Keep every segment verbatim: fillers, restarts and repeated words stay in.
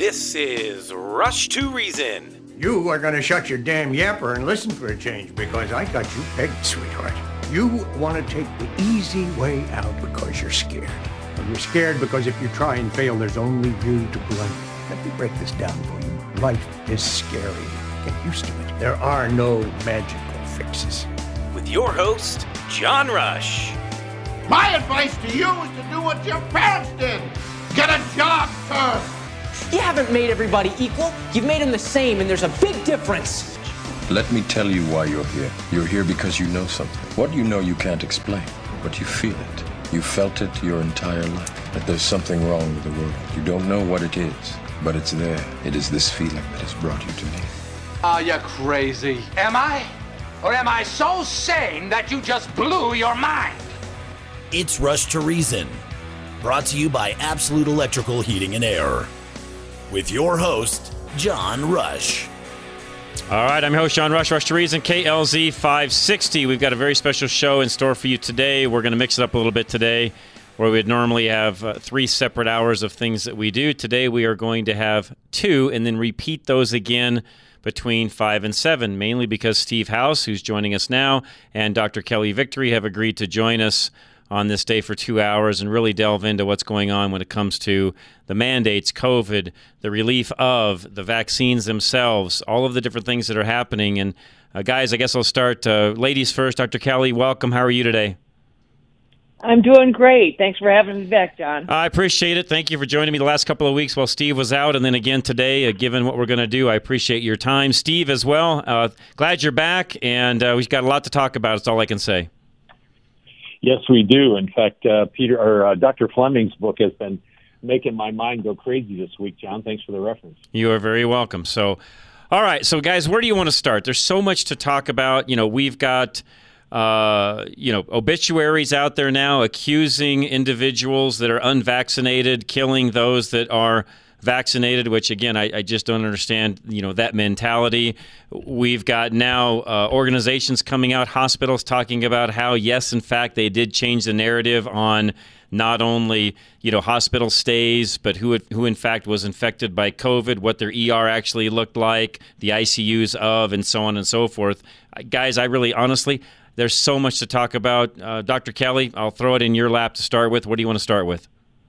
This is Rush to Reason. You are going to shut your damn yapper and listen for a change because I got you pegged, sweetheart. You want to take the easy way out because you're scared. And you're scared because if you try and fail, there's only you to blame. Let me break this down for you. Life is scary. Get used to it. There are no magical fixes. With your host, John Rush. My advice to you is to do what your parents did. Get a job, sir. You haven't made everybody equal. You've made them the same, and there's a big difference. Let me tell you why you're here. You're here because you know something. What you know you can't explain, but you feel it. You felt it your entire life, that there's something wrong with the world. You don't know what it is, but it's there. It is this feeling that has brought you to me. Are you crazy? Am I? Or am I so sane that you just blew your mind? It's Rush to Reason, brought to you by Absolute Electrical Heating and Air, with your host, John Rush. All right, I'm your host, John Rush, Rush to Reason, K L Z five sixty. We've got a very special show in store for you today. We're going to mix it up a little bit today, where we'd normally have uh, three separate hours of things that we do. Today we are going to have two and then repeat those again between five and seven, mainly because Steve House, who's joining us now, and Doctor Kelly Victory have agreed to join us on this day for two hours and really delve into what's going on when it comes to the mandates, COVID, the relief of, the vaccines themselves, all of the different things that are happening. And uh, guys, I guess I'll start. Uh, ladies first, Doctor Kelly, welcome. How are you today? I'm doing great. Thanks for having me back, John. I appreciate it. Thank you for joining me the last couple of weeks while Steve was out, and then again today, uh, given what we're going to do. I appreciate your time. Steve as well, uh, glad you're back, and uh, we've got a lot to talk about. That's all I can say. Yes, we do. In fact, uh, Peter or uh, Doctor Fleming's book has been making my mind go crazy this week, John. Thanks for the reference. You are very welcome. So, all right. So, guys, where do you want to start? There's so much to talk about. You know, we've got, uh, you know, obituaries out there now accusing individuals that are unvaccinated, killing those that are vaccinated, which, again, I, I just don't understand, you know, that mentality. We've got now uh, organizations coming out, hospitals talking about how, yes, in fact, they did change the narrative on not only, you know, hospital stays, but who, who in fact was infected by COVID, what their E R actually looked like, the I C Us of, and so on and so forth. Uh, guys, I really, honestly, there's so much to talk about. Uh, Doctor Kelly, I'll throw it in your lap to start with. What do you want to start with?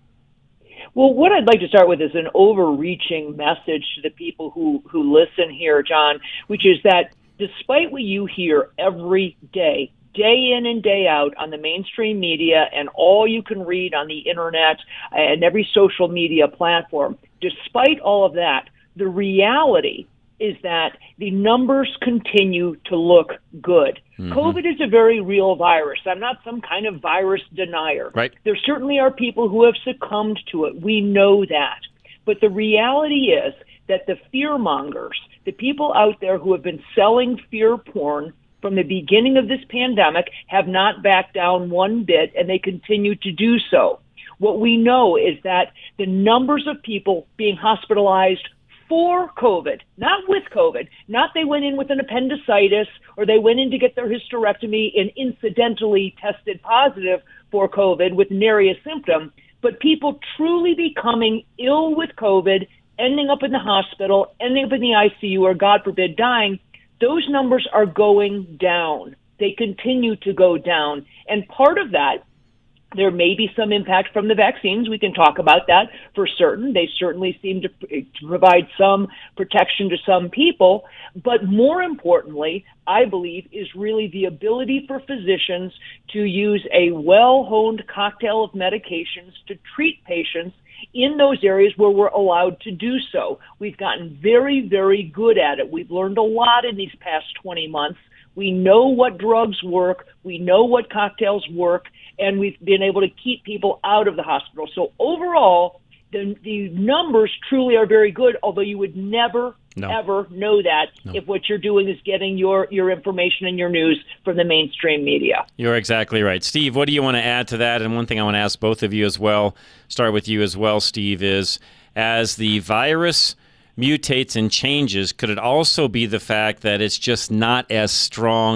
Well, what I'd like to start with is an overreaching message to the people who, who listen here, John, which is that despite what you hear every day, day in and day out on the mainstream media and all you can read on the internet and every social media platform, despite all of that, the reality is that the numbers continue to look good. Mm-hmm. COVID is a very real virus. I'm not some kind of virus denier. Right. There certainly are people who have succumbed to it. We know that. But the reality is that the fear mongers, the people out there who have been selling fear porn from the beginning of this pandemic, have not backed down one bit, and they continue to do so. What we know is that the numbers of people being hospitalized for COVID, not with COVID, not they went in with an appendicitis or they went in to get their hysterectomy and incidentally tested positive for COVID with nary a symptom, but people truly becoming ill with COVID, ending up in the hospital, ending up in the I C U, or God forbid, dying, those numbers are going down. They continue to go down. And part of that, there may be some impact from the vaccines. We can talk about that for certain. They certainly seem to, to provide some protection to some people. But more importantly, I believe, is really the ability for physicians to use a well-honed cocktail of medications to treat patients in those areas where we're allowed to do so. We've gotten very, very good at it. We've learned a lot in these past twenty months. We know what drugs work. We know what cocktails work. And we've been able to keep people out of the hospital. So overall, the, the numbers truly are very good, although you would never, no. ever know that no. if what you're doing is getting your, your information and your news from the mainstream media. You're exactly right. Steve, what do you want to add to that? And one thing I want to ask both of you as well, start with you as well, Steve, is as the virus mutates and changes, could it also be the fact that it's just not as strong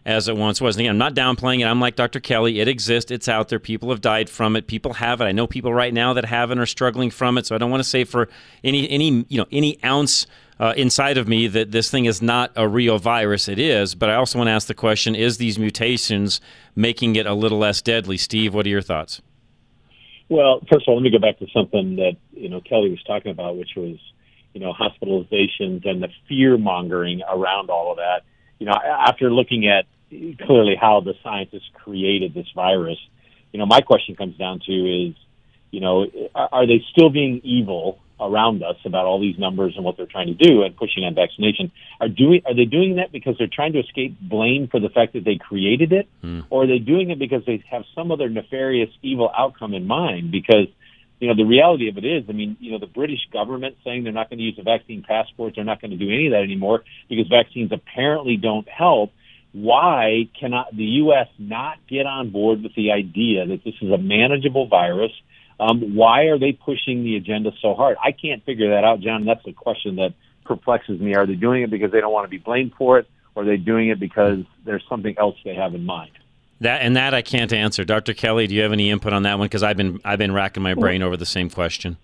as it once was. And again, I'm not downplaying it. I'm like Doctor Kelly. It exists. It's out there. People have died from it. People have it. I know people right now that have it and are struggling from it. So I don't want to say for any any you know any ounce uh, inside of me that this thing is not a real virus. It is. But I also want to ask the question: is these mutations making it a little less deadly? Steve, what are your thoughts? Well, first of all, let me go back to something that you know Kelly was talking about, which was you know hospitalizations and the fear mongering around all of that. You know, after looking at clearly how the scientists created this virus, you know, my question comes down to is, you know, are, are they still being evil around us about all these numbers and what they're trying to do and pushing on vaccination? Are doing are they doing that because they're trying to escape blame for the fact that they created it, mm. or are they doing it because they have some other nefarious, evil outcome in mind? Because you know, the reality of it is, I mean, you know, the British government saying they're not going to use the vaccine passports, they're not going to do any of that anymore because vaccines apparently don't help. Why cannot the U S not get on board with the idea that this is a manageable virus? Um, why are they pushing the agenda so hard? I can't figure that out, John. That's the question that perplexes me. Are they doing it because they don't want to be blamed for it, or are they doing it because there's something else they have in mind? That and that I can't answer. Doctor Kelly, do you have any input on that one? Because I've been I've been racking my brain over the same question.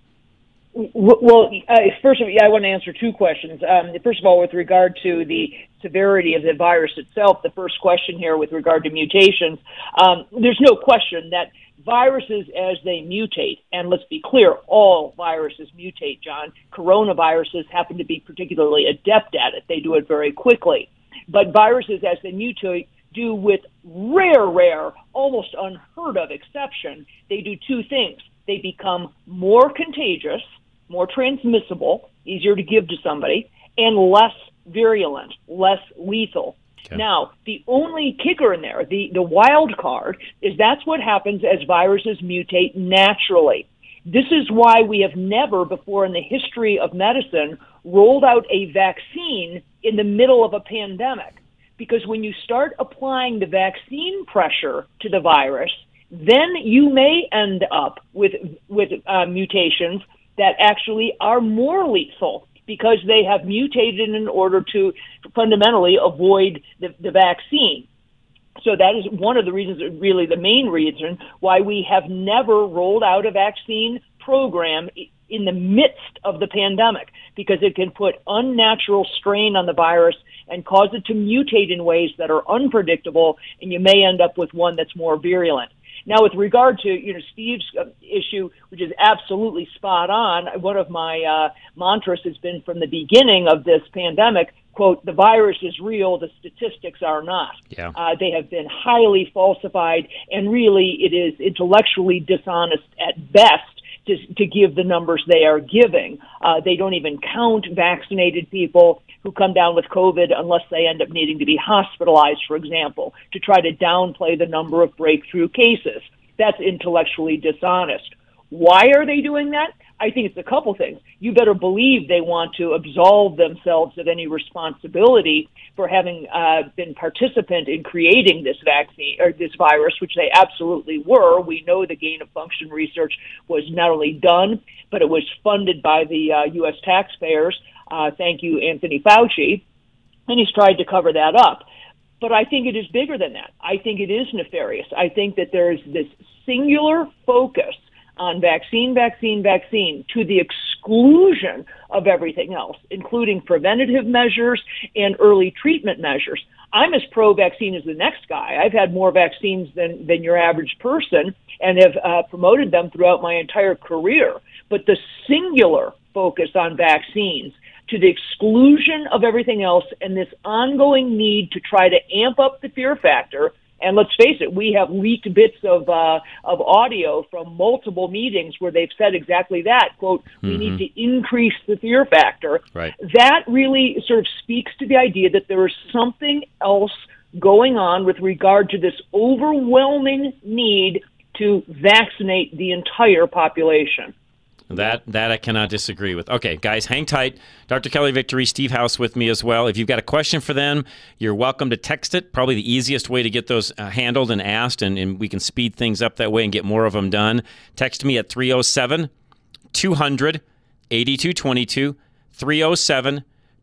Well, uh, first of all, yeah, I want to answer two questions. Um, first of all, with regard to the severity of the virus itself, the first question here with regard to mutations, um, there's no question that viruses, as they mutate, and let's be clear, all viruses mutate, John. Coronaviruses happen to be particularly adept at it. They do it very quickly. But viruses, as they mutate, do with rare, rare, almost unheard of exception, they do two things. They become more contagious, more transmissible, easier to give to somebody, and less virulent, less lethal. Okay. Now, the only kicker in there, the, the wild card, is that's what happens as viruses mutate naturally. This is why we have never before in the history of medicine rolled out a vaccine in the middle of a pandemic. Because when you start applying the vaccine pressure to the virus, then you may end up with with uh, mutations that actually are more lethal because they have mutated in order to fundamentally avoid the, the vaccine. So that is one of the reasons, really the main reason, why we have never rolled out a vaccine program in the midst of the pandemic, because it can put unnatural strain on the virus and cause it to mutate in ways that are unpredictable, and you may end up with one that's more virulent. Now, with regard to you know Steve's uh, issue, which is absolutely spot on, one of my uh, mantras has been from the beginning of this pandemic, quote, the virus is real, the statistics are not. Yeah. Uh, they have been highly falsified, and really it is intellectually dishonest at best to, to give the numbers they are giving. Uh, they don't even count vaccinated people who come down with COVID unless they end up needing to be hospitalized, for example, to try to downplay the number of breakthrough cases. That's intellectually dishonest. Why are they doing that? I think it's a couple things. You better believe they want to absolve themselves of any responsibility for having uh, been participant in creating this vaccine or this virus, which they absolutely were. We know the gain of function research was not only done, but it was funded by the uh, U S taxpayers. Uh, thank you, Anthony Fauci. And he's tried to cover that up. But I think it is bigger than that. I think it is nefarious. I think that there's this singular focus on vaccine, vaccine, vaccine, to the exclusion of everything else, including preventative measures and early treatment measures. I'm as pro-vaccine as the next guy. I've had more vaccines than, than your average person and have uh, promoted them throughout my entire career. But the singular focus on vaccines to the exclusion of everything else and this ongoing need to try to amp up the fear factor. And let's face it, we have leaked bits of uh, of audio from multiple meetings where they've said exactly that, quote, we mm-hmm. need to increase the fear factor. Right. That really sort of speaks to the idea that there is something else going on with regard to this overwhelming need to vaccinate the entire population. That that I cannot disagree with. Okay, guys, hang tight. Doctor Kelly Victory, Steve House with me as well. If you've got a question for them, you're welcome to text it. Probably the easiest way to get those uh, handled and asked, and, and we can speed things up that way and get more of them done. Text me at three oh seven, two hundred, eighty-two twenty-two, three oh seven,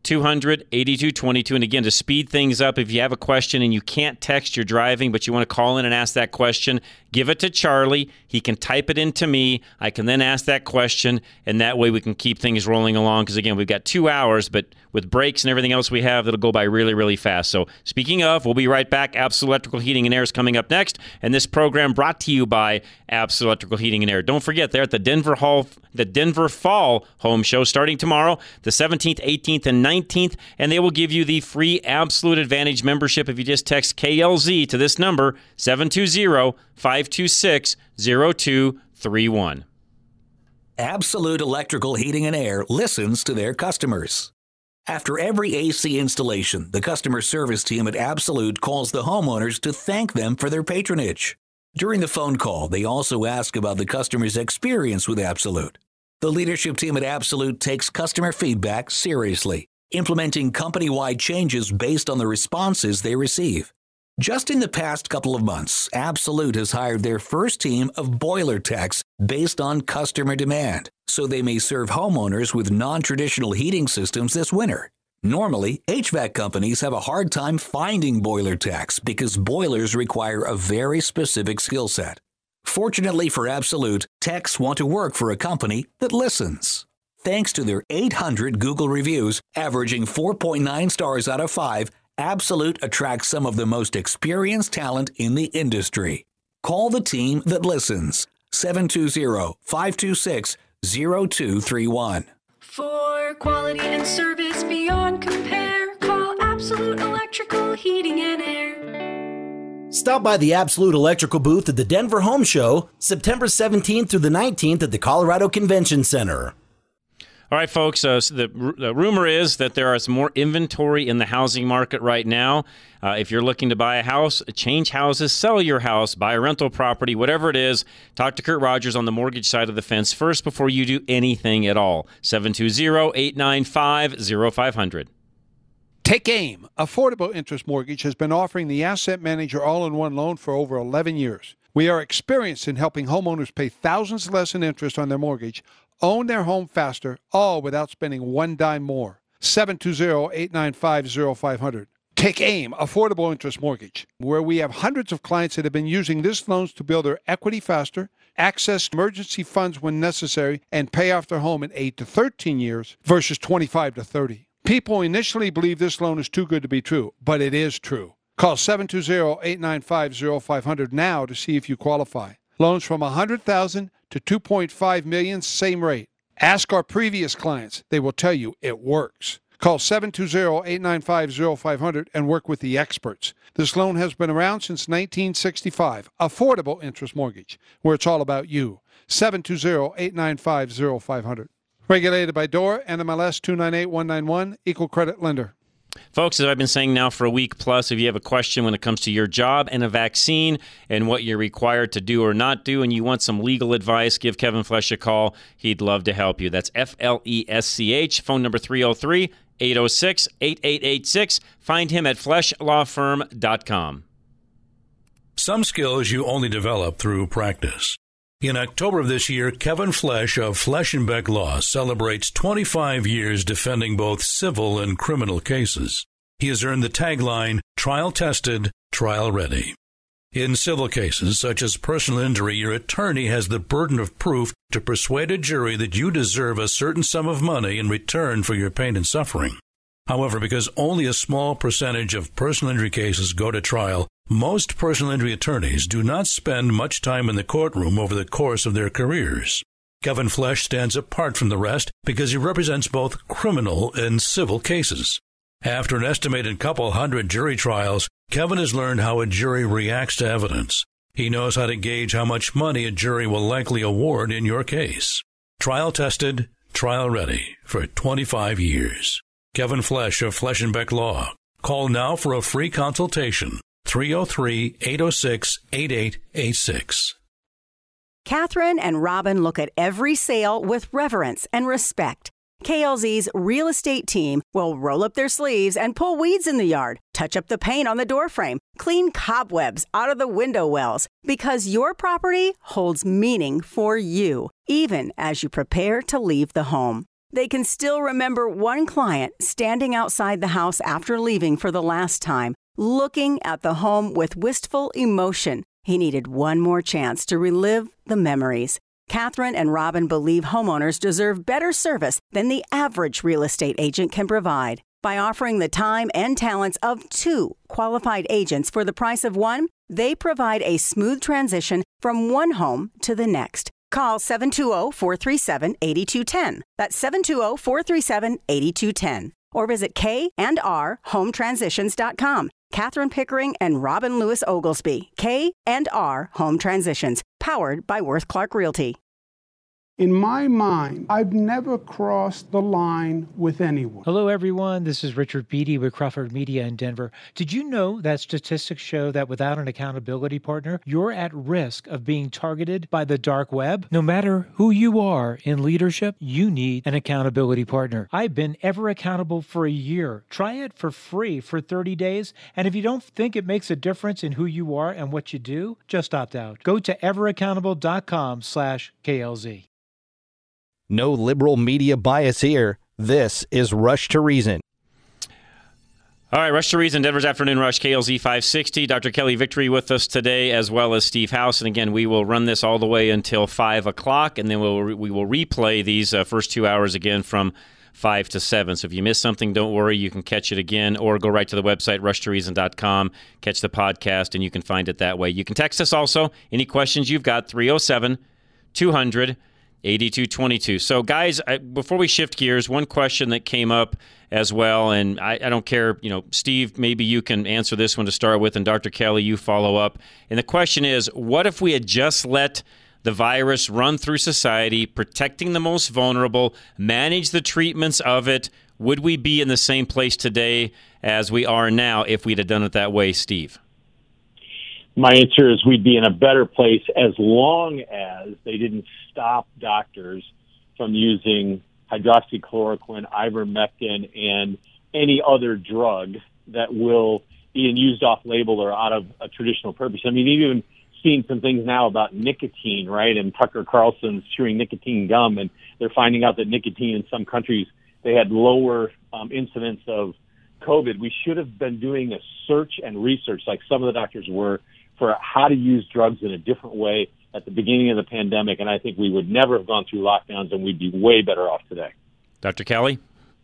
two hundred, eighty-two twenty-two. And again, to speed things up, if you have a question and you can't text, you're driving, but you want to call in and ask that question, give it to Charlie. He can type it into me. I can then ask that question, and that way we can keep things rolling along. Because again, we've got two hours, but with breaks and everything else we have, that'll go by really, really fast. So speaking of, we'll be right back. Absolute Electrical Heating and Air is coming up next. And this program brought to you by Absolute Electrical Heating and Air. Don't forget, they're at the Denver Hall, the Denver Fall Home Show starting tomorrow, the seventeenth, eighteenth, and nineteenth. And they will give you the free Absolute Advantage membership if you just text K L Z to this number, seven two zero, five two six, zero two three one. Absolute Electrical Heating and Air listens to their customers. After every A C installation, the customer service team at Absolute calls the homeowners to thank them for their patronage. During the phone call, they also ask about the customer's experience with Absolute. The leadership team at Absolute takes customer feedback seriously, implementing company-wide changes based on the responses they receive. Just in the past couple of months, Absolute has hired their first team of boiler techs based on customer demand, so they may serve homeowners with non-traditional heating systems this winter. Normally, H V A C companies have a hard time finding boiler techs because boilers require a very specific skill set. Fortunately for Absolute, techs want to work for a company that listens. Thanks to their eight hundred Google reviews, averaging four point nine stars out of five, Absolute attracts some of the most experienced talent in the industry. Call the team that listens. seven two zero, five two six, zero two three one. For quality and service beyond compare, call Absolute Electrical Heating and Air. Stop by the Absolute Electrical booth at the Denver Home Show, September seventeenth through the nineteenth at the Colorado Convention Center. All right, folks, uh, so the, r- the rumor is that there is more inventory in the housing market right now. Uh, if you're looking to buy a house, change houses, sell your house, buy a rental property, whatever it is, talk to Kurt Rogers on the mortgage side of the fence first before you do anything at all. seven two zero, eight nine five, zero five zero zero. Take AIM. Affordable Interest Mortgage has been offering the Asset Manager all-in-one loan for over eleven years. We are experienced in helping homeowners pay thousands less in interest on their mortgage, own their home faster, all without spending one dime more. seven two zero, eight nine five, zero five zero zero. Take AIM, Affordable Interest Mortgage, where we have hundreds of clients that have been using this loans to build their equity faster, access emergency funds when necessary, and pay off their home in eight to thirteen years versus twenty-five to thirty. People initially believe this loan is too good to be true, but it is true. Call seven two zero, eight nine five, zero five zero zero now to see if you qualify. Loans from one hundred thousand dollars to two point five million dollars, same rate. Ask our previous clients. They will tell you it works. Call seven two zero, eight nine five, zero five zero zero and work with the experts. This loan has been around since nineteen sixty-five. Affordable Interest Mortgage, where it's all about you. seven two zero, eight nine five, zero five zero zero. Regulated by D O R, N M L S two nine eight one nine one, Equal Credit Lender. Folks, as I've been saying now for a week plus, if you have a question when it comes to your job and a vaccine and what you're required to do or not do, and you want some legal advice, give Kevin Flesch a call. He'd love to help you. That's F L E S C H, phone number three oh three, eight oh six, eight eight eight six. Find him at flesch law firm dot com. Some skills you only develop through practice. In October of this year, Kevin Flesch of Flesch and Beck Law celebrates twenty-five years defending both civil and criminal cases. He has earned the tagline, trial tested, trial ready. In civil cases, such as personal injury, your attorney has the burden of proof to persuade a jury that you deserve a certain sum of money in return for your pain and suffering. However, because only a small percentage of personal injury cases go to trial, most personal injury attorneys do not spend much time in the courtroom over the course of their careers. Kevin Flesch stands apart from the rest because he represents both criminal and civil cases. After an estimated couple hundred jury trials, Kevin has learned how a jury reacts to evidence. He knows how to gauge how much money a jury will likely award in your case. Trial tested, trial ready for twenty-five years. Kevin Flesch of Flesch and Beck Law. Call now for a free consultation. three oh three, eight oh six, eight eight eight six. Catherine and Robin look at every sale with reverence and respect. K L Z's real estate team will roll up their sleeves and pull weeds in the yard, touch up the paint on the doorframe, clean cobwebs out of the window wells, because your property holds meaning for you, even as you prepare to leave the home. They can still remember one client standing outside the house after leaving for the last time, looking at the home with wistful emotion. He needed one more chance to relive the memories. Catherine and Robin believe homeowners deserve better service than the average real estate agent can provide. By offering the time and talents of two qualified agents for the price of one, they provide a smooth transition from one home to the next. Call seven two zero, four three seven, eight two one zero. That's seven two zero, four three seven, eight two one zero. Or visit K and R home transitions dot com. Catherine Pickering and Robin Lewis Oglesby. K and R Home Transitions. Powered by Worth Clark Realty. In my mind, I've never crossed the line with anyone. Hello, everyone. This is Richard Beatty with Crawford Media in Denver. Did you know that statistics show that without an accountability partner, you're at risk of being targeted by the dark web? No matter who you are in leadership, you need an accountability partner. I've been Ever Accountable for a year. Try it for free for thirty days. And if you don't think it makes a difference in who you are and what you do, just opt out. Go to everaccountable.com slash KLZ. No liberal media bias here. This is Rush to Reason. All right, Rush to Reason, Denver's Afternoon Rush, K L Z five sixty. Doctor Kelly Victory with us today, as well as Steve House. And again, we will run this all the way until five o'clock, and then we'll re- we will replay these uh, first two hours again from five to seven. So if you missed something, don't worry. You can catch it again, or go right to the website, rush to reason dot com, catch the podcast, and you can find it that way. You can text us also. Any questions you've got, three oh seven, two hundred, eighty-two twenty-two. So, guys, I, before we shift gears, one question that came up as well, and I, I don't care, you know, Steve, maybe you can answer this one to start with, and Doctor Kelly, you follow up. And the question is, what if we had just let the virus run through society, protecting the most vulnerable, manage the treatments of it? Would we be in the same place today as we are now if we'd have done it that way, Steve? My answer is we'd be in a better place as long as they didn't stop doctors from using hydroxychloroquine, ivermectin, and any other drug that will be used off-label or out of a traditional purpose. I mean, you've even seen some things now about nicotine, right? And Tucker Carlson's chewing nicotine gum, and they're finding out that nicotine in some countries, they had lower um, incidence of COVID. We should have been doing a search and research like some of the doctors were for how to use drugs in a different way at the beginning of the pandemic, and I think we would never have gone through lockdowns, and we'd be way better off today. Doctor Kelly?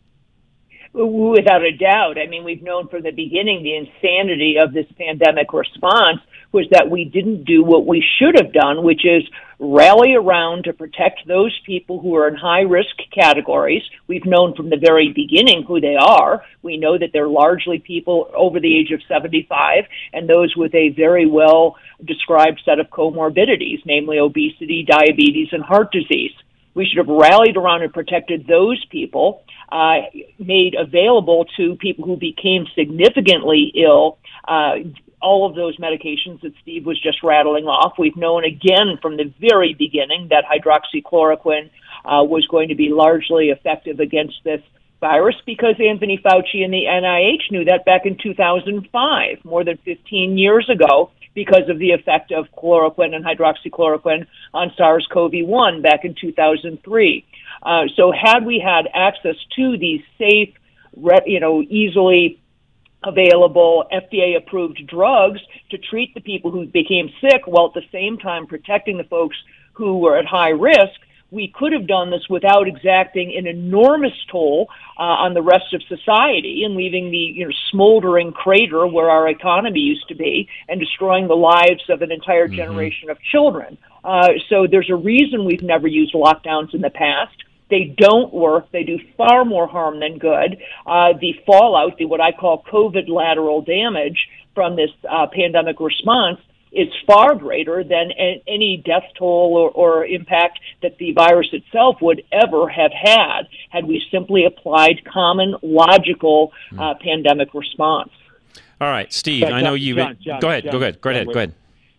Without a doubt. I mean, we've known from the beginning the insanity of this pandemic response was that we didn't do what we should have done, which is rally around to protect those people who are in high-risk categories. We've known from the very beginning who they are. We know that they're largely people over the age of seventy-five and those with a very well-described set of comorbidities, namely obesity, diabetes, and heart disease. We should have rallied around and protected those people, uh, made available to people who became significantly ill, uh, all of those medications that Steve was just rattling off. We've known again from the very beginning that hydroxychloroquine uh, was going to be largely effective against this virus because Anthony Fauci and the N I H knew that back in two thousand five, more than fifteen years ago, because of the effect of chloroquine and hydroxychloroquine on SARS-C o V one back in two thousand three. Uh, so had we had access to these safe, you know, easily available F D A-approved drugs to treat the people who became sick while at the same time protecting the folks who were at high risk, we could have done this without exacting an enormous toll uh, on the rest of society and leaving the you know, smoldering crater where our economy used to be and destroying the lives of an entire mm-hmm. generation of children. Uh, so there's a reason we've never used lockdowns in the past. They don't work. They do far more harm than good. Uh, the fallout, the what I call COVID lateral damage from this uh, pandemic response is far greater than a- any death toll or, or impact that the virus itself would ever have had had we simply applied common, logical uh, mm. pandemic response. All right, Steve, John, I know you... John, John, go ahead, John, go ahead, go ahead, John, go ahead.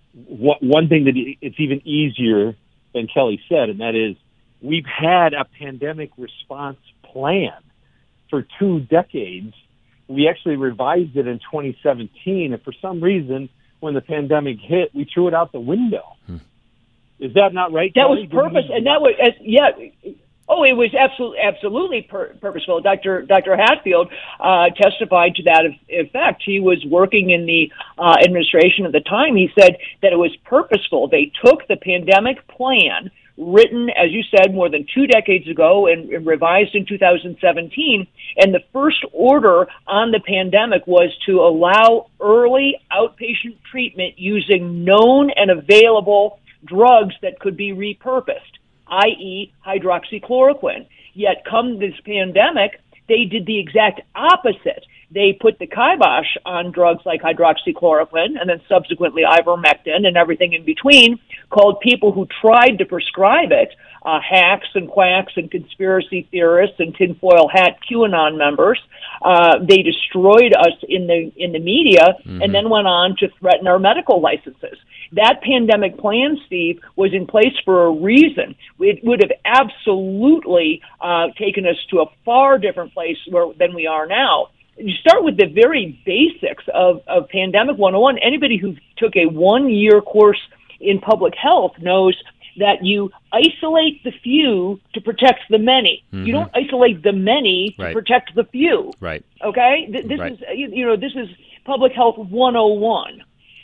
One thing that it's even easier than Kelly said, and that is we've had a pandemic response plan for two decades. We actually revised it in twenty seventeen, and for some reason, when the pandemic hit, we threw it out the window. Hmm. Is that not right, That Kelly? was purpose, and that was, as, yeah, Oh, it was absolutely absolutely pur- purposeful. Doctor Doctor Hatfield uh, testified to that effect. He was working in the uh, administration at the time. He said that it was purposeful. They took the pandemic plan, written, as you said, more than two decades ago and, and revised in two thousand seventeen, and the first order on the pandemic was to allow early outpatient treatment using known and available drugs that could be repurposed, that is hydroxychloroquine. Yet come this pandemic, they did the exact opposite. They put the kibosh on drugs like hydroxychloroquine and then subsequently ivermectin and everything in between, called people who tried to prescribe it uh, hacks and quacks and conspiracy theorists and tinfoil hat QAnon members. Uh, they destroyed us in the in the media mm-hmm. and then went on to threaten our medical licenses. That pandemic plan, Steve, was in place for a reason. It would have absolutely uh, taken us to a far different place where, than we are now. You start with the very basics of, of Pandemic one oh one. Anybody who took a one-year course in public health knows that you isolate the few to protect the many. Mm-hmm. You don't isolate the many to right. protect the few. Right. Okay? Th- this right. is you know this is Public Health one oh one.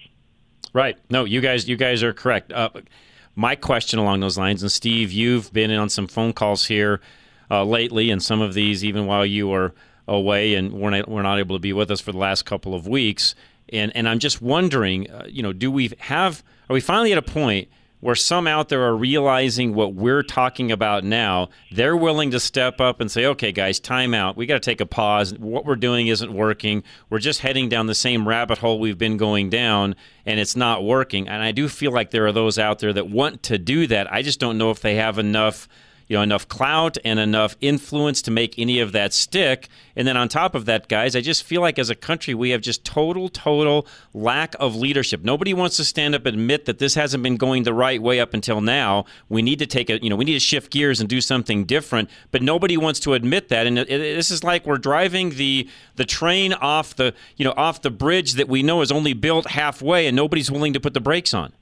Right. No, you guys, you guys are correct. Uh, my question along those lines, and Steve, you've been on some phone calls here uh, lately, and some of these even while you were away and we're not, we're not able to be with us for the last couple of weeks. And and I'm just wondering, uh, you know, do we have, are we finally at a point where some out there are realizing what we're talking about now? They're willing to step up and say, okay, guys, time out. We got to take a pause. What we're doing isn't working. We're just heading down the same rabbit hole we've been going down, and it's not working. And I do feel like there are those out there that want to do that. I just don't know if they have enough, you know, enough clout and enough influence to make any of that stick. And then on top of that, guys, I just feel like as a country, we have just total, total lack of leadership. Nobody wants to stand up and admit that this hasn't been going the right way up until now. We need to take a, you know, we need to shift gears and do something different, but nobody wants to admit that. And it, it, this is like we're driving the the train off the, you know, off the bridge that we know is only built halfway, and nobody's willing to put the brakes on.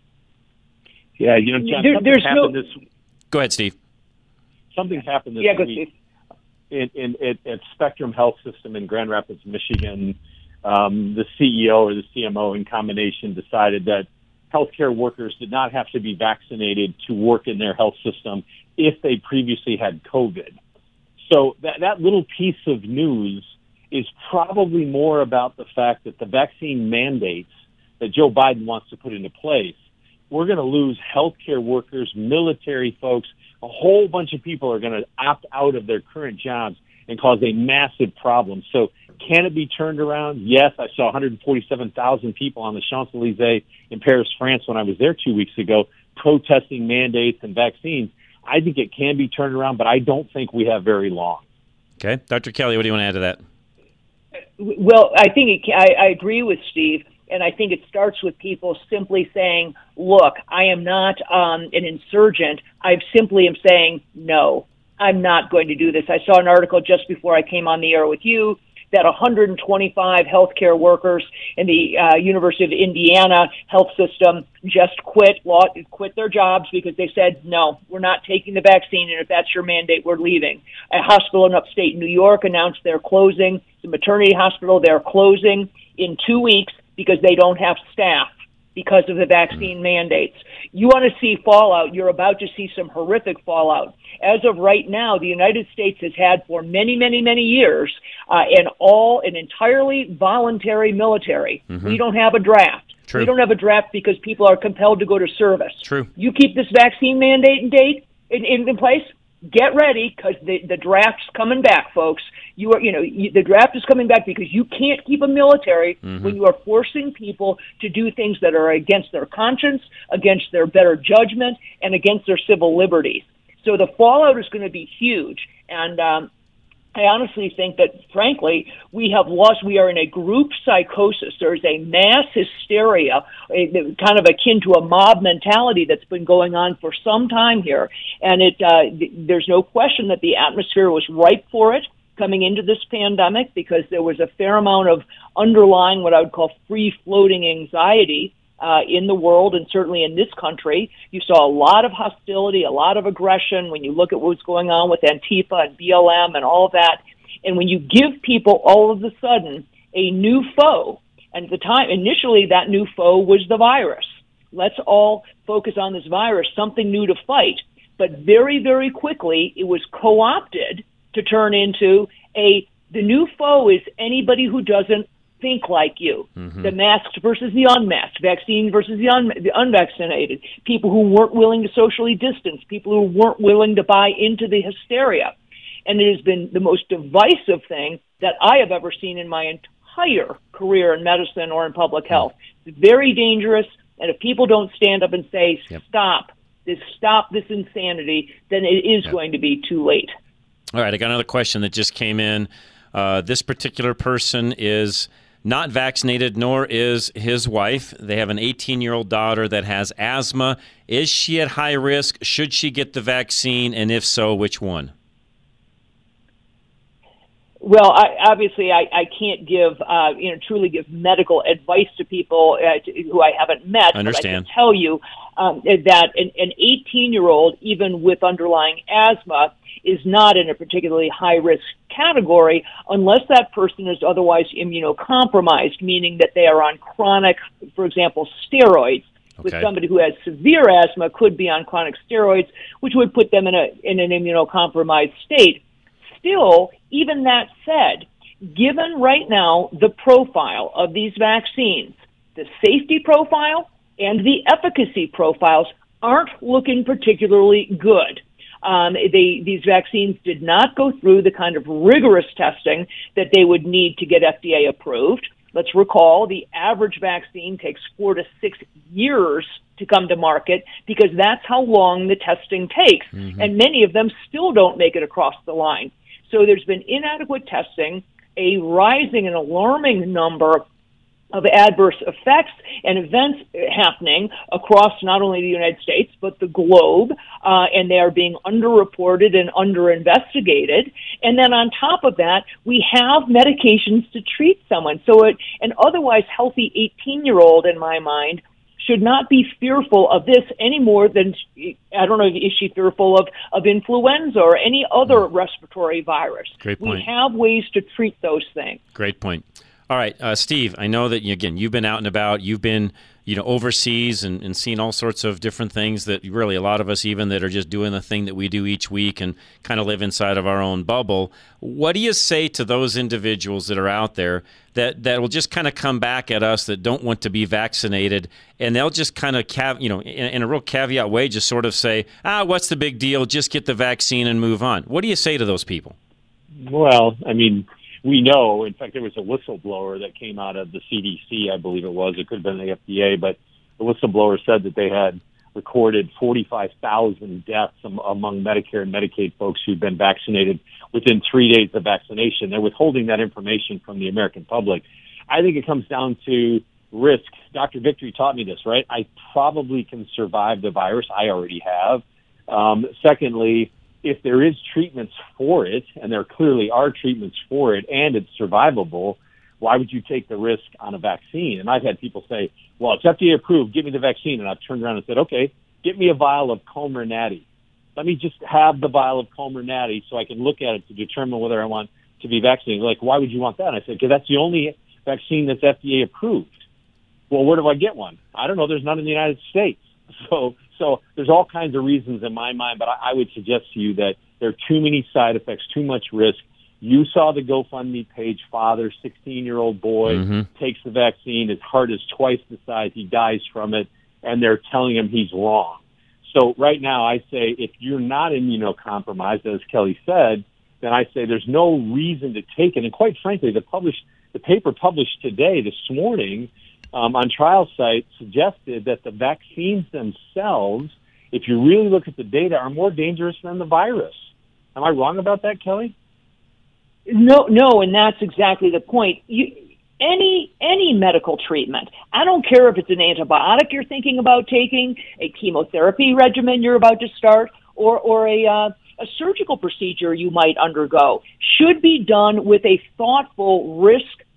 Yeah, you know, John, there, something there's happened no... this Go ahead, Steve. Something happened this yeah, week in, in, in, at Spectrum Health System in Grand Rapids, Michigan. Um, the C E O or the C M O in combination decided that healthcare workers did not have to be vaccinated to work in their health system if they previously had COVID. So that, that little piece of news is probably more about the fact that the vaccine mandates that Joe Biden wants to put into place, we're going to lose healthcare workers, military folks. A whole bunch of people are going to opt out of their current jobs and cause a massive problem. So can it be turned around? Yes, I saw one hundred forty-seven thousand people on the Champs-Elysees in Paris, France when I was there two weeks ago protesting mandates and vaccines. I think it can be turned around, but I don't think we have very long. Okay. Doctor Kelly, what do you want to add to that? Well, I think it, I, I agree with Steve. And I think it starts with people simply saying, look, I am not um, an insurgent. I simply am saying, no, I'm not going to do this. I saw an article just before I came on the air with you that one hundred twenty-five healthcare workers in the uh, University of Indiana health system just quit, quit their jobs because they said, no, we're not taking the vaccine, and if that's your mandate, we're leaving. A hospital in upstate New York announced they're closing. The maternity hospital, they're closing in two weeks. Because they don't have staff because of the vaccine mandates. You want to see fallout, you're about to see some horrific fallout. As of right now, the United States has had for many, many, many years uh, an all, an entirely voluntary military. Mm-hmm. We don't have a draft. True. We don't have a draft because people are compelled to go to service. True. You keep this vaccine mandate in date in, in, in place, get ready because the, the draft's coming back, folks. You are, you know, you, the draft is coming back because you can't keep a military mm-hmm. when you are forcing people to do things that are against their conscience, against their better judgment, and against their civil liberties. So the fallout is going to be huge. And um, I honestly think that, frankly, we have lost, we are in a group psychosis. There's a mass hysteria, a, kind of akin to a mob mentality that's been going on for some time here. And it, uh, th- there's no question that the atmosphere was ripe for it coming into this pandemic because there was a fair amount of underlying what I would call free-floating anxiety uh, in the world, and certainly in this country. You saw a lot of hostility, a lot of aggression when you look at what's going on with Antifa and B L M and all of that. And when you give people all of a sudden a new foe, and at the time, initially that new foe was the virus. Let's all focus on this virus, something new to fight. But very, very quickly, it was co-opted to turn into a, the new foe is anybody who doesn't think like you. Mm-hmm. The masked versus the unmasked, vaccine versus the, un, the unvaccinated, people who weren't willing to socially distance, people who weren't willing to buy into the hysteria. And it has been the most divisive thing that I have ever seen in my entire career in medicine or in public health. It's very dangerous, and if people don't stand up and say, yep. stop, this, stop this insanity, then it is yep. going to be too late. All right, I got another question that just came in. Uh, this particular person is not vaccinated, nor is his wife. They have an eighteen-year-old daughter that has asthma. Is she at high risk? Should she get the vaccine? And if so, which one? Well, I, obviously, I, I can't give, uh, you know, truly give medical advice to people uh, to, who I haven't met. Understand. But I can tell you um, that an, an eighteen-year-old, even with underlying asthma, is not in a particularly high-risk category unless that person is otherwise immunocompromised, meaning that they are on chronic, for example, steroids. Okay. With somebody who has severe asthma could be on chronic steroids, which would put them in a in an immunocompromised state. Still, even that said, given right now the profile of these vaccines, the safety profile and the efficacy profiles aren't looking particularly good. Um, they, these vaccines did not go through the kind of rigorous testing that they would need to get F D A approved. Let's recall the average vaccine takes four to six years to come to market because that's how long the testing takes. Mm-hmm. And many of them still don't make it across the line. So there's been inadequate testing, a rising and alarming number of adverse effects and events happening across not only the United States, but the globe, uh, and they are being underreported and underinvestigated. And then on top of that, we have medications to treat someone. So it, an otherwise healthy eighteen-year-old, in my mind, should not be fearful of this any more than, I don't know, is she fearful of, of influenza or any other respiratory virus? Great point. We have ways to treat those things. Great point. All right, uh, Steve, I know that, again, you've been out and about. You've been, you know, overseas and, and seen all sorts of different things that really a lot of us even that are just doing the thing that we do each week and kind of live inside of our own bubble. What do you say to those individuals that are out there that, that will just kind of come back at us that don't want to be vaccinated, and they'll just kind of, cav- you know, in, in a real caveat way, just sort of say, ah, what's the big deal? Just get the vaccine and move on. What do you say to those people? Well, I mean, we know, in fact, there was a whistleblower that came out of the C D C, I believe it was. It could have been the F D A, but the whistleblower said that they had recorded forty-five thousand deaths among Medicare and Medicaid folks who'd been vaccinated within three days of vaccination. They're withholding that information from the American public. I think it comes down to risk. Doctor Victory taught me this, right? I probably can survive the virus. I already have. Um, secondly, if there is treatments for it, and there clearly are treatments for it, and it's survivable, why would you take the risk on a vaccine? And I've had people say, well, it's F D A approved, give me the vaccine. And I've turned around and said, okay, get me a vial of Comirnaty. Let me just have the vial of Comirnaty so I can look at it to determine whether I want to be vaccinated. Like, why would you want that? And I said, because that's the only vaccine that's F D A approved. Well, where do I get one? I don't know. There's none in the United States. So so there's all kinds of reasons in my mind, but I, I would suggest to you that there are too many side effects, too much risk. You saw the GoFundMe page, father, sixteen-year-old boy, mm-hmm. takes the vaccine, his heart is twice the size, he dies from it, and they're telling him he's wrong. So right now I say if you're not immunocompromised, as Kelly said, then I say there's no reason to take it. And quite frankly, the published, the paper published today, this morning, um, on Trial Site suggested that the vaccines themselves, if you really look at the data, are more dangerous than the virus. Am I wrong about that, Kelly? No, no, and that's exactly the point. You, any any medical treatment, I don't care if it's an antibiotic you're thinking about taking, a chemotherapy regimen you're about to start, or or a uh, a surgical procedure you might undergo, should be done with a thoughtful, risk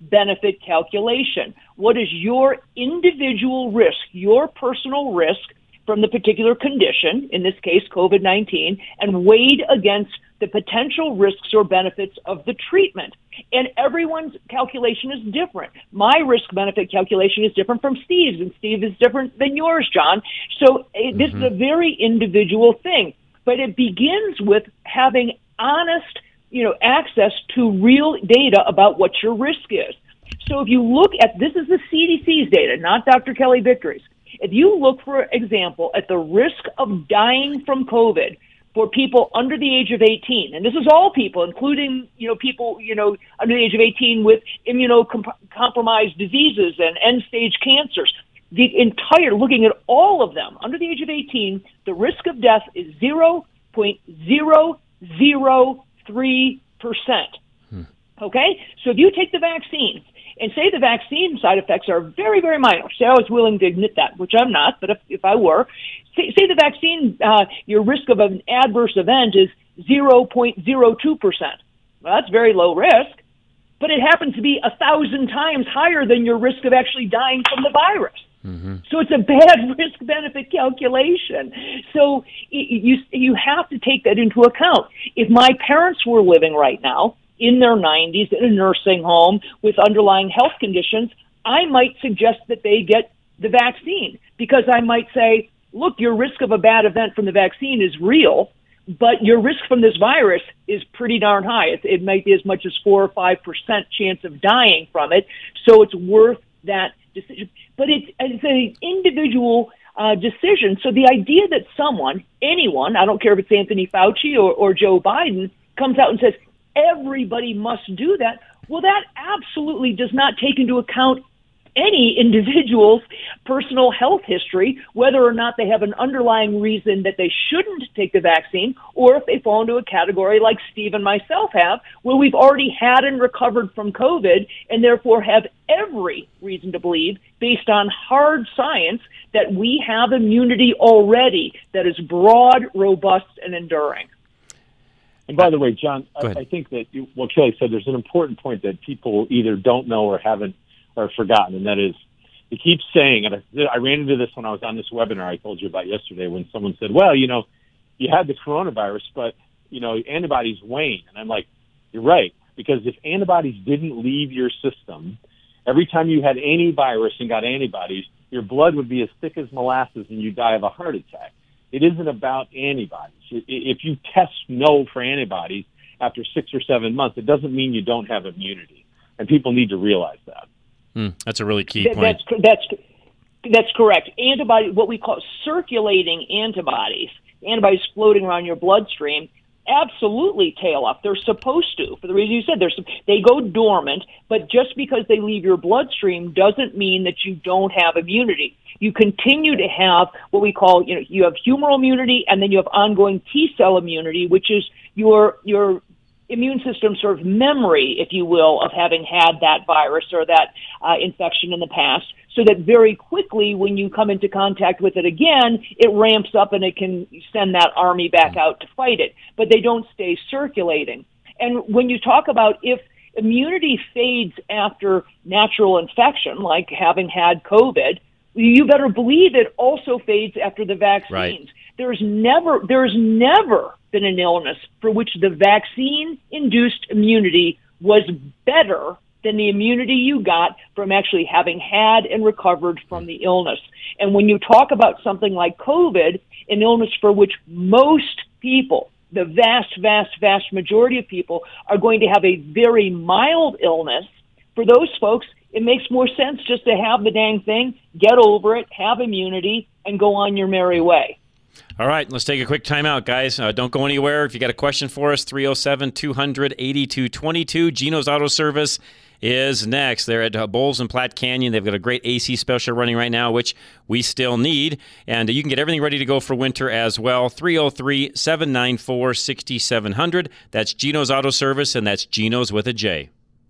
benefit calculation. What is your individual risk, your personal risk from the particular condition, in this case, COVID nineteen, and weighed against the potential risks or benefits of the treatment. And everyone's calculation is different. My risk-benefit calculation is different from Steve's, and Steve is different than yours, John. So mm-hmm. this is a very individual thing. But it begins with having honest, you know, access to real data about what your risk is. So if you look at, this is the C D C's data, not Doctor Kelly Victory's. If you look, for example, at the risk of dying from COVID for people under the age of eighteen, and this is all people, including, you know, people, you know, under the age of eighteen with immunocompromised diseases and end-stage cancers, the entire, looking at all of them, under the age of eighteen, the risk of death is zero point zero zero three percent. Hmm. Okay? So if you take the vaccine, and say the vaccine side effects are very, very minor. Say I was willing to admit that, which I'm not, but if, if I were, say, say the vaccine, uh, your risk of an adverse event is zero point zero two percent. Well, that's very low risk, but it happens to be a thousand times higher than your risk of actually dying from the virus. Mm-hmm. So it's a bad risk-benefit calculation. So you you have to take that into account. If my parents were living right now, in their nineties in a nursing home with underlying health conditions, I might suggest that they get the vaccine, because I might say, look, your risk of a bad event from the vaccine is real, but your risk from this virus is pretty darn high. It, it might be as much as four or five percent chance of dying from it, so it's worth that decision. But it's, it's an individual uh, decision. So the idea that someone, anyone, I don't care if it's Anthony Fauci or, or Joe Biden, comes out and says, everybody must do that. Well, that absolutely does not take into account any individual's personal health history, whether or not they have an underlying reason that they shouldn't take the vaccine, or if they fall into a category like Steve and myself have, where we've already had and recovered from COVID and therefore have every reason to believe, based on hard science, that we have immunity already that is broad, robust, and enduring. And by the way, John, I, I think that you, what Kelly said, there's an important point that people either don't know or haven't or forgotten, and that is, he keeps saying, and I, I ran into this when I was on this webinar I told you about yesterday, when someone said, well, you know, you had the coronavirus, but, you know, antibodies wane. And I'm like, you're right, because if antibodies didn't leave your system, every time you had any virus and got antibodies, your blood would be as thick as molasses and you'd die of a heart attack. It isn't about antibodies. If you test no for antibodies after six or seven months, it doesn't mean you don't have immunity. And people need to realize that. Mm, that's a really key that, point. That's, that's, that's correct. Antibody, what we call circulating antibodies, antibodies floating around your bloodstream, absolutely tail off. They're supposed to, for the reason you said. They're, they go dormant, but just because they leave your bloodstream doesn't mean that you don't have immunity. You continue to have what we call, you know, you have humoral immunity, and then you have ongoing T-cell immunity, which is your your immune system sort of memory, if you will, of having had that virus or that uh, infection in the past, so that very quickly when you come into contact with it again, it ramps up and it can send that army back out to fight it. But they don't stay circulating. And when you talk about if immunity fades after natural infection, like having had COVID, you better believe it also fades after the vaccines. Right. There's never, there's never been an illness for which the vaccine-induced immunity was better than the immunity you got from actually having had and recovered from the illness. And when you talk about something like COVID, an illness for which most people, the vast, vast, vast majority of people, are going to have a very mild illness, for those folks, it makes more sense just to have the dang thing, get over it, have immunity, and go on your merry way. All right, let's take a quick time out, guys. Uh, don't go anywhere. If you got a question for us, three oh seven, two hundred, eighty-two twenty-two. Geno's Auto Service is next. They're at uh, Bowles and Platte Canyon. They've got a great A C special running right now, which we still need. And uh, you can get everything ready to go for winter as well. three oh three, seven nine four, six seven zero zero. That's Geno's Auto Service, and that's Geno's with a J.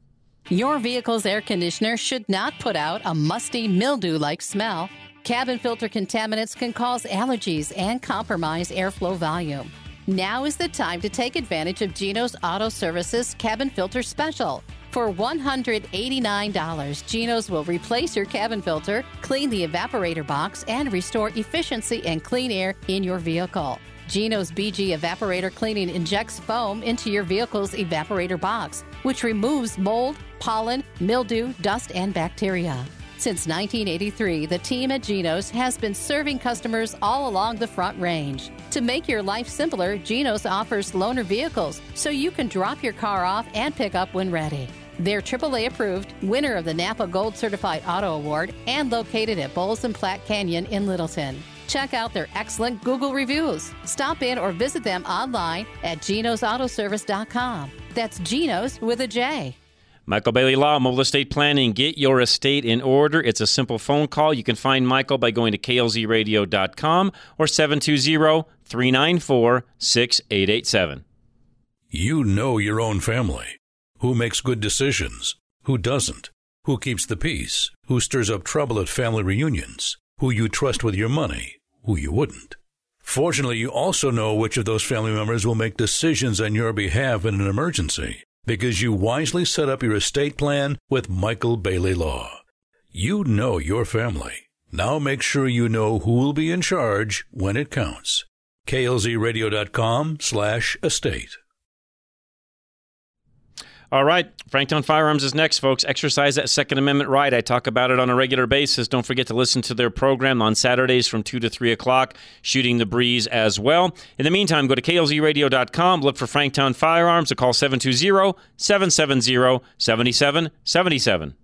Your vehicle's air conditioner should not put out a musty, mildew-like smell. Cabin filter contaminants can cause allergies and compromise airflow volume. Now is the time to take advantage of Geno's Auto Service's Cabin Filter Special. For one hundred eighty-nine dollars, Geno's will replace your cabin filter, clean the evaporator box, and restore efficiency and clean air in your vehicle. Geno's B G Evaporator Cleaning injects foam into your vehicle's evaporator box, which removes mold, pollen, mildew, dust, and bacteria. Since nineteen eighty-three, the team at Geno's has been serving customers all along the Front Range. To make your life simpler, Geno's offers loaner vehicles, so you can drop your car off and pick up when ready. They're triple A approved, winner of the Napa Gold Certified Auto Award, and located at Bowles and Platte Canyon in Littleton. Check out their excellent Google reviews. Stop in or visit them online at genos auto service dot com. That's Geno's with a J. Michael Bailey Law, Mobile Estate Planning. Get your estate in order. It's a simple phone call. You can find Michael by going to K L Z radio dot com or seven two zero, three nine four, six eight eight seven. You know your own family. Who makes good decisions? Who doesn't? Who keeps the peace? Who stirs up trouble at family reunions? Who you trust with your money? Who you wouldn't? Fortunately, you also know which of those family members will make decisions on your behalf in an emergency, because you wisely set up your estate plan with Michael Bailey Law. You know your family. Now make sure you know who will be in charge when it counts. K L Z radio dot com slash estate. All right, Franktown Firearms is next, folks. Exercise that Second Amendment right. I talk about it on a regular basis. Don't forget to listen to their program on Saturdays from two to three o'clock, Shooting the Breeze as well. In the meantime, go to K L Z radio dot com, look for Franktown Firearms, or call seven two zero, seven seven zero, seven seven seven seven.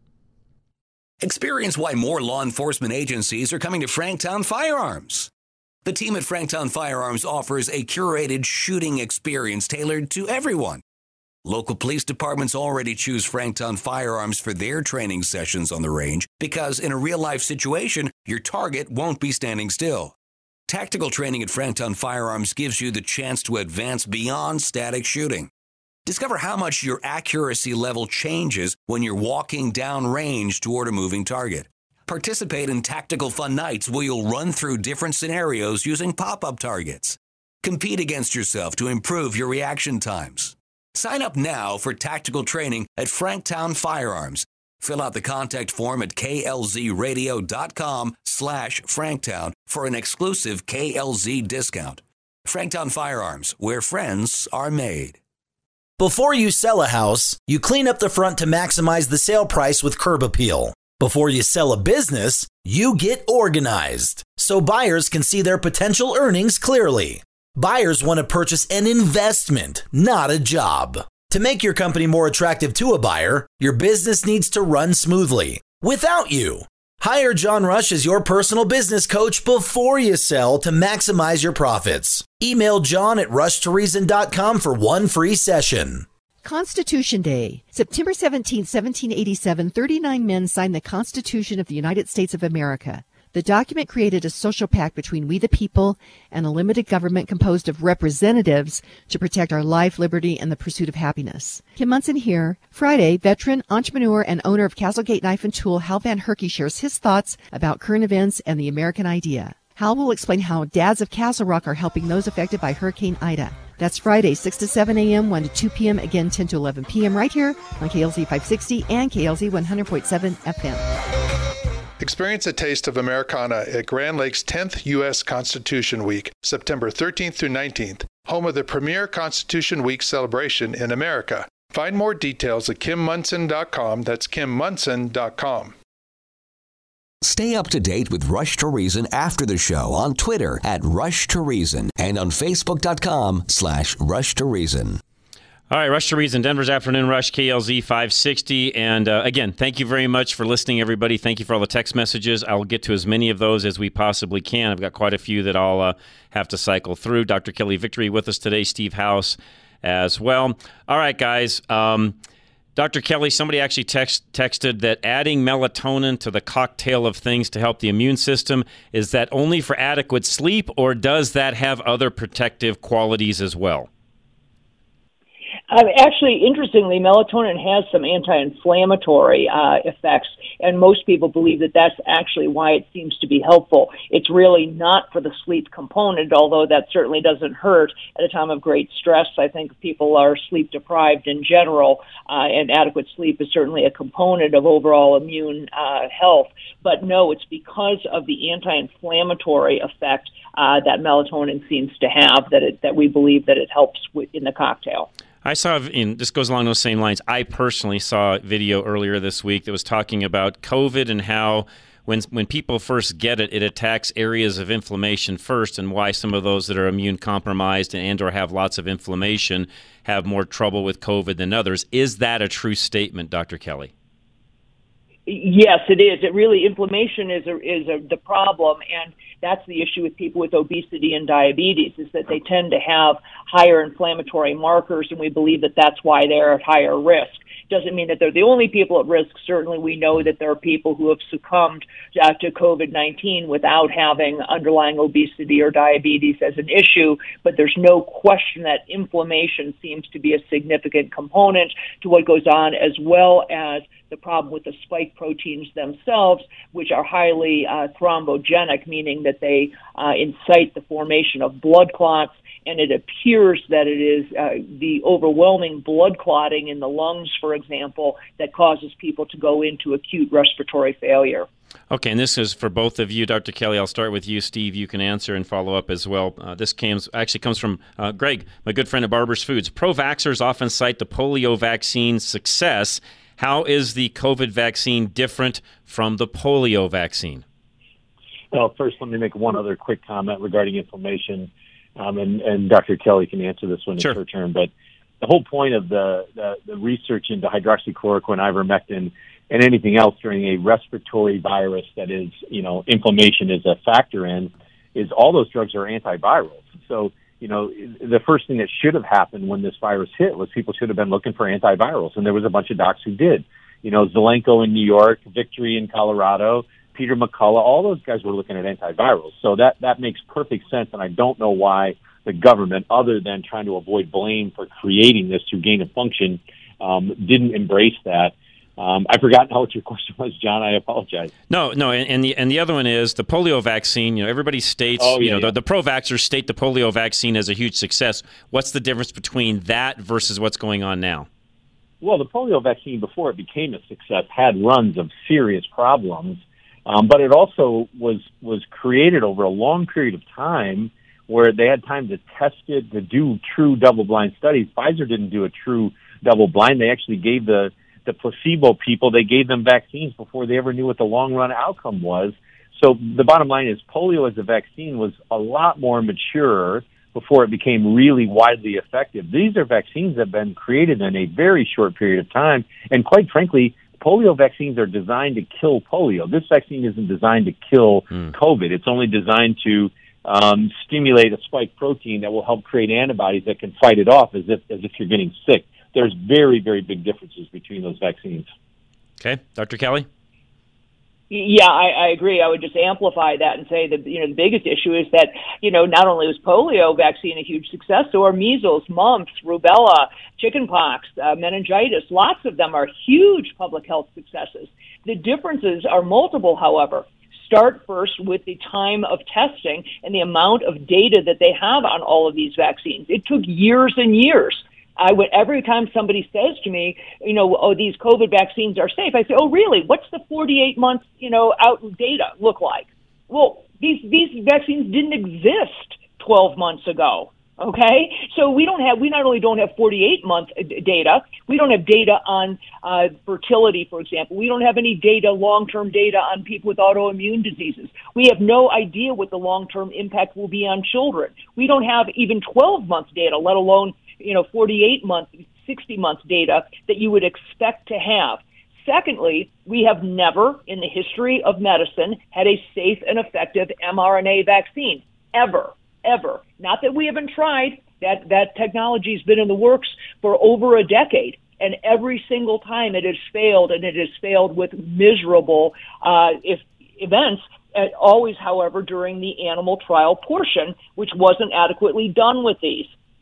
Experience why more law enforcement agencies are coming to Franktown Firearms. The team at Franktown Firearms offers a curated shooting experience tailored to everyone. Local police departments already choose Franktown Firearms for their training sessions on the range because in a real-life situation, your target won't be standing still. Tactical training at Franktown Firearms gives you the chance to advance beyond static shooting. Discover how much your accuracy level changes when you're walking downrange toward a moving target. Participate in tactical fun nights where you'll run through different scenarios using pop-up targets. Compete against yourself to improve your reaction times. Sign up now for tactical training at Franktown Firearms. Fill out the contact form at K L Z radio dot com slash Franktown for an exclusive K L Z discount. Franktown Firearms, where friends are made. Before you sell a house, you clean up the front to maximize the sale price with Curb Appeal. Before you sell a business, you get organized so buyers can see their potential earnings clearly. Buyers want to purchase an investment, not a job. To make your company more attractive to a buyer, your business needs to run smoothly without you. Hire John Rush as your personal business coach before you sell to maximize your profits. Email John at rush to reason dot com for one free session. Constitution Day. September seventeenth, seventeen eighty-seven, thirty-nine men signed the Constitution of the United States of America. The document created a social pact between we the people and a limited government composed of representatives to protect our life, liberty, and the pursuit of happiness. Kim Munson here. Friday, veteran, entrepreneur, and owner of Castlegate Knife and Tool, Hal Van Herky, shares his thoughts about current events and the American idea. Hal will explain how Dads of Castle Rock are helping those affected by Hurricane Ida. That's Friday, six to seven a.m., one to two p.m., again ten to eleven p.m. right here on K L Z five sixty and K L Z one hundred point seven F M. Experience a taste of Americana at Grand Lake's tenth U S Constitution Week, September thirteenth through nineteenth, home of the premier Constitution Week celebration in America. Find more details at kim munson dot com. That's kim munson dot com. Stay up to date with Rush to Reason after the show on Twitter at Rush to Reason and on Facebook dot com slash Rush to Reason. All right, Rush to Reason, Denver's Afternoon Rush, K L Z five sixty. And uh, again, thank you very much for listening, everybody. Thank you for all the text messages. I'll get to as many of those as we possibly can. I've got quite a few that I'll uh, have to cycle through. Doctor Kelly Victory with us today, Steve House as well. All right, guys. Um, Doctor Kelly, somebody actually text, texted that adding melatonin to the cocktail of things to help the immune system, is that only for adequate sleep, or does that have other protective qualities as well? Uh, actually, interestingly, melatonin has some anti-inflammatory uh, effects, and most people believe that that's actually why it seems to be helpful. It's really not for the sleep component, although that certainly doesn't hurt at a time of great stress. I think people are sleep deprived in general, uh, and adequate sleep is certainly a component of overall immune uh, health. But no, it's because of the anti-inflammatory effect uh, that melatonin seems to have that it, that we believe that it helps with, in the cocktail. I saw, and this goes along those same lines, I personally saw a video earlier this week that was talking about COVID and how when when people first get it, it attacks areas of inflammation first, and why some of those that are immune compromised and or have lots of inflammation have more trouble with COVID than others. Is that a true statement, Doctor Kelly? Yes, it is. It really, inflammation is a, is a, the problem, and that's the issue with people with obesity and diabetes, is that they tend to have higher inflammatory markers, and we believe that that's why they're at higher risk. Doesn't mean that they're the only people at risk. Certainly, we know that there are people who have succumbed uh, to COVID nineteen without having underlying obesity or diabetes as an issue, but there's no question that inflammation seems to be a significant component to what goes on, as well as the problem with the spike proteins themselves, which are highly uh, thrombogenic, meaning that they uh, incite the formation of blood clots. And it appears that it is uh, the overwhelming blood clotting in the lungs, for example, that causes people to go into acute respiratory failure. Okay, and this is for both of you. Doctor Kelly, I'll start with you. Steve, you can answer and follow up as well. Uh, this came, actually comes from uh, Greg, my good friend at Barber's Foods. Pro-vaxxers often cite the polio vaccine's success. How is the COVID vaccine different from the polio vaccine? Well, first, let me make one other quick comment regarding inflammation. Um, and, and Doctor Kelly can answer this one sure. in her turn. But the whole point of the, the, the research into hydroxychloroquine, ivermectin, and anything else during a respiratory virus that is, you know, inflammation is a factor in, is all those drugs are antivirals. So, you know, the first thing that should have happened when this virus hit was people should have been looking for antivirals. And there was a bunch of docs who did. You know, Zelenko in New York, Victory in Colorado, Peter McCullough, all those guys were looking at antivirals. So that, that makes perfect sense, and I don't know why the government, other than trying to avoid blame for creating this through gain of function, um, didn't embrace that. Um, I forgot how what your question was, John. I apologize. No, no, and, and the and the other one is the polio vaccine. You know, everybody states, oh, yeah, you know, yeah. the, the pro-vaxxers state the polio vaccine as a huge success. What's the difference between that versus what's going on now? Well, the polio vaccine, before it became a success, had runs of serious problems. Um, but it also was was created over a long period of time where they had time to test it, to do true double-blind studies. Pfizer didn't do a true double-blind. They actually gave the, the placebo people, they gave them vaccines before they ever knew what the long-run outcome was. So the bottom line is polio as a vaccine was a lot more mature before it became really widely effective. These are vaccines that have been created in a very short period of time, and quite frankly, polio vaccines are designed to kill polio. This vaccine isn't designed to kill mm. COVID. It's only designed to um, stimulate a spike protein that will help create antibodies that can fight it off as if as if you're getting sick. There's very, very big differences between those vaccines. Okay. Doctor Kelly? Yeah, I, I agree. I would just amplify that and say that, you know, the biggest issue is that, you know, not only was polio vaccine a huge success, so are measles, mumps, rubella, chickenpox, uh, meningitis. Lots of them are huge public health successes. The differences are multiple, however. Start first with the time of testing and the amount of data that they have on all of these vaccines. It took years and years. I would, every time somebody says to me, you know, oh, these COVID vaccines are safe, I say, oh, really? What's the forty-eight months, you know, out data look like? Well, these these vaccines didn't exist twelve months ago. Okay, so we don't have, we not only don't have forty-eight month data, we don't have data on uh, fertility, for example. We don't have any data, long-term data on people with autoimmune diseases. We have no idea what the long-term impact will be on children. We don't have even twelve month data, let alone, you know, forty-eight month, sixty month data that you would expect to have. Secondly, we have never in the history of medicine had a safe and effective mRNA vaccine, ever. Ever. Not that we haven't tried. That that technology has been in the works for over a decade, and every single time it has failed, and it has failed with miserable uh, if, events. Uh, always, however, during the animal trial portion, which wasn't adequately done with these.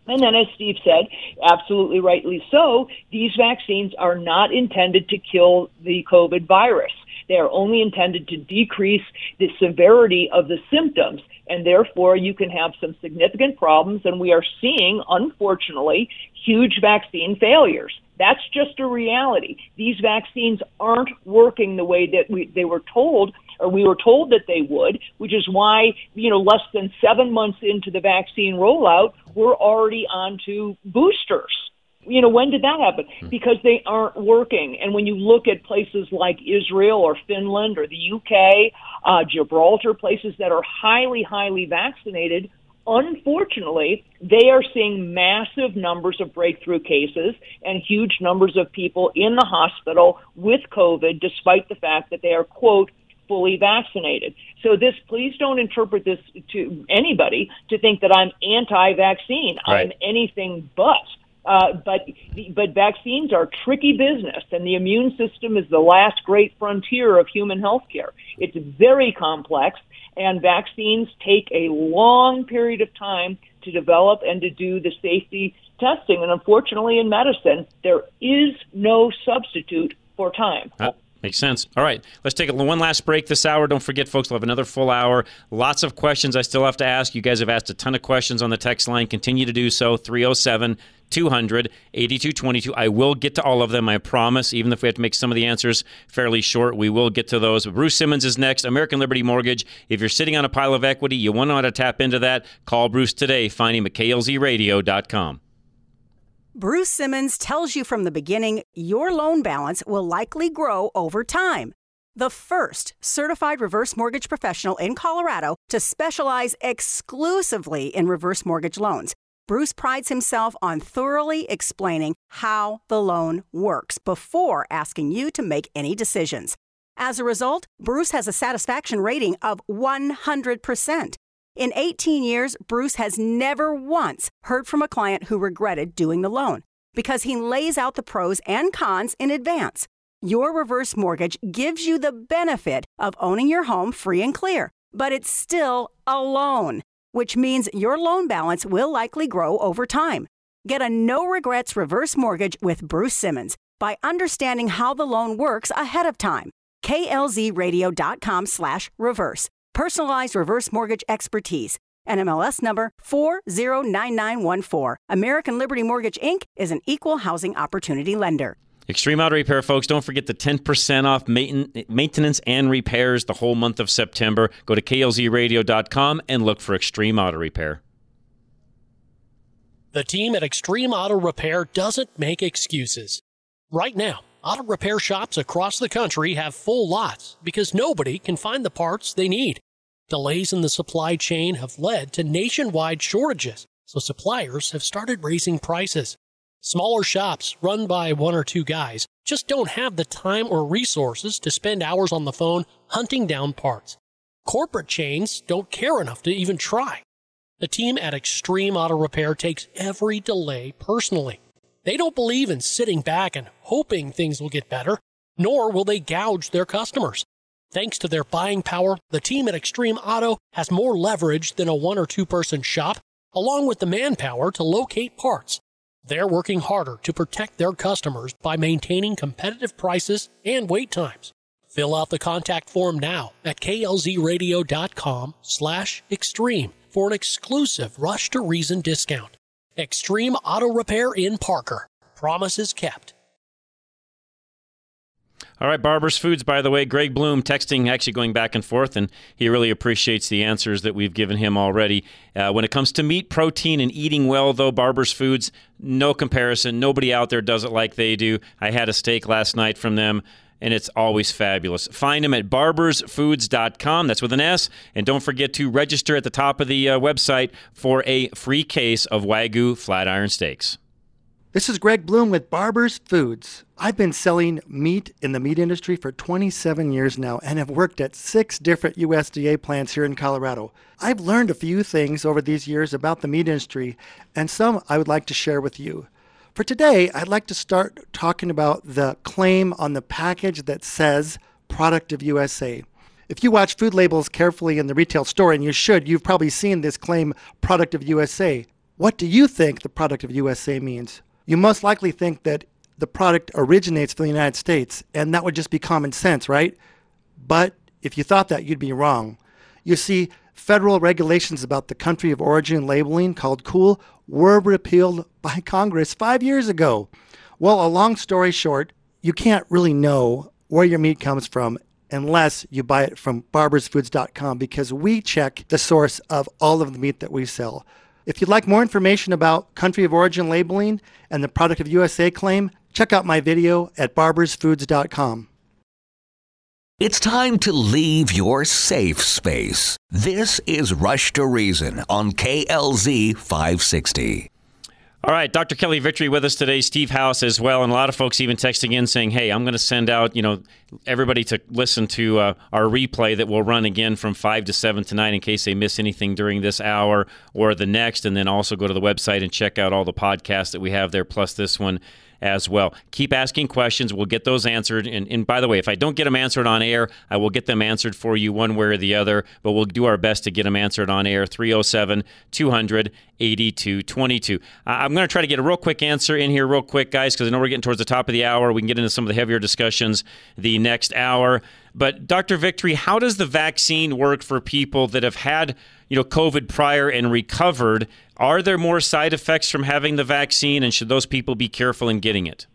And then, as Steve said, absolutely rightly so, these vaccines are not intended to kill the COVID virus. They are only intended to decrease the severity of the symptoms, and therefore you can have some significant problems, and we are seeing, unfortunately, huge vaccine failures. That's just a reality. These vaccines aren't working the way that we, they were told, or we were told that they would, which is why, you know, less than seven months into the vaccine rollout, we're already on to boosters. You know, when did that happen? Because they aren't working. And when you look at places like Israel or Finland or the U K, uh, Gibraltar, places that are highly, highly vaccinated, unfortunately, they are seeing massive numbers of breakthrough cases and huge numbers of people in the hospital with COVID, despite the fact that they are, quote, fully vaccinated. So this, please don't interpret this to anybody to think that I'm anti-vaccine. Right. I'm anything but. Uh, but but vaccines are tricky business, and the immune system is the last great frontier of human health care. It's very complex, and vaccines take a long period of time to develop and to do the safety testing. And unfortunately, in medicine, there is no substitute for time. Uh, makes sense. All right, let's take a, one last break this hour. Don't forget, folks, we'll have another full hour. Lots of questions I still have to ask. You guys have asked a ton of questions on the text line. Continue to do so. three oh seven, two hundred, eighty-two twenty-two. I will get to all of them, I promise. Even if we have to make some of the answers fairly short, we will get to those. Bruce Simmons is next. American Liberty Mortgage. If you're sitting on a pile of equity, you want to know how to tap into that, call Bruce today. Find him at K L Z radio dot com. Bruce Simmons tells you from the beginning your loan balance will likely grow over time. The first certified reverse mortgage professional in Colorado to specialize exclusively in reverse mortgage loans, Bruce prides himself on thoroughly explaining how the loan works before asking you to make any decisions. As a result, Bruce has a satisfaction rating of one hundred percent. In eighteen years, Bruce has never once heard from a client who regretted doing the loan because he lays out the pros and cons in advance. Your reverse mortgage gives you the benefit of owning your home free and clear, but it's still a loan, which means your loan balance will likely grow over time. Get a no-regrets reverse mortgage with Bruce Simmons by understanding how the loan works ahead of time. K L Z radio dot com slash reverse. Personalized reverse mortgage expertise. N M L S number four zero nine nine one four. American Liberty Mortgage, Incorporated is an equal housing opportunity lender. Extreme Auto Repair, folks. Don't forget the ten percent off maintenance and repairs the whole month of September. Go to K L Z radio dot com and look for Extreme Auto Repair. The team at Extreme Auto Repair doesn't make excuses. Right now, auto repair shops across the country have full lots because nobody can find the parts they need. Delays in the supply chain have led to nationwide shortages, so suppliers have started raising prices. Smaller shops run by one or two guys just don't have the time or resources to spend hours on the phone hunting down parts. Corporate chains don't care enough to even try. The team at Extreme Auto Repair takes every delay personally. They don't believe in sitting back and hoping things will get better, nor will they gouge their customers. Thanks to their buying power, the team at Extreme Auto has more leverage than a one or two person shop, along with the manpower to locate parts. They're working harder to protect their customers by maintaining competitive prices and wait times. Fill out the contact form now at K L Z radio dot com slash extreme for an exclusive Rush to Reason discount. Extreme Auto Repair in Parker. Promises kept. All right, Barber's Foods, by the way, Greg Bloom texting, actually going back and forth, and he really appreciates the answers that we've given him already. Uh, when it comes to meat, protein, and eating well, though, Barber's Foods, no comparison. Nobody out there does it like they do. I had a steak last night from them, and it's always fabulous. Find them at barbers foods dot com. That's with an S. And don't forget to register at the top of the uh, website for a free case of Wagyu flat iron steaks. This is Greg Bloom with Barber's Foods. I've been selling meat in the meat industry for twenty-seven years now and have worked at six different U S D A plants here in Colorado. I've learned a few things over these years about the meat industry, and some I would like to share with you. For today, I'd like to start talking about the claim on the package that says Product of U S A. If you watch food labels carefully in the retail store, and you should, you've probably seen this claim Product of U S A. What do you think the product of U S A means? You most likely think that the product originates from the United States, and that would just be common sense, right? But if you thought that, you'd be wrong. You see, federal regulations about the country of origin labeling, called COOL, were repealed by Congress five years ago. Well, a long story short, you can't really know where your meat comes from unless you buy it from barbers foods dot com, because we check the source of all of the meat that we sell. If you'd like more information about country of origin labeling and the product of U S A claim, check out my video at barbers foods dot com. It's time to leave your safe space. This is Rush to Reason on K L Z five sixty. All right, Doctor Kelly Victory with us today, Steve House as well, and a lot of folks even texting in saying, hey, I'm going to send out, you know, everybody to listen to uh, our replay that will run again from five to seven tonight in case they miss anything during this hour or the next, and then also go to the website and check out all the podcasts that we have there, plus this one as well. Keep asking questions. We'll get those answered. And, and by the way, if I don't get them answered on air, I will get them answered for you one way or the other, but we'll do our best to get them answered on air. three oh seven, two hundred, eighty-two twenty-two. I'm going to try to get a real quick answer in here real quick, guys, because I know we're getting towards the top of the hour. We can get into some of the heavier discussions the next hour. But Doctor Victory, how does the vaccine work for people that have had, you know, COVID prior and recovered? Are there more side effects from having the vaccine, and should those people be careful in getting it?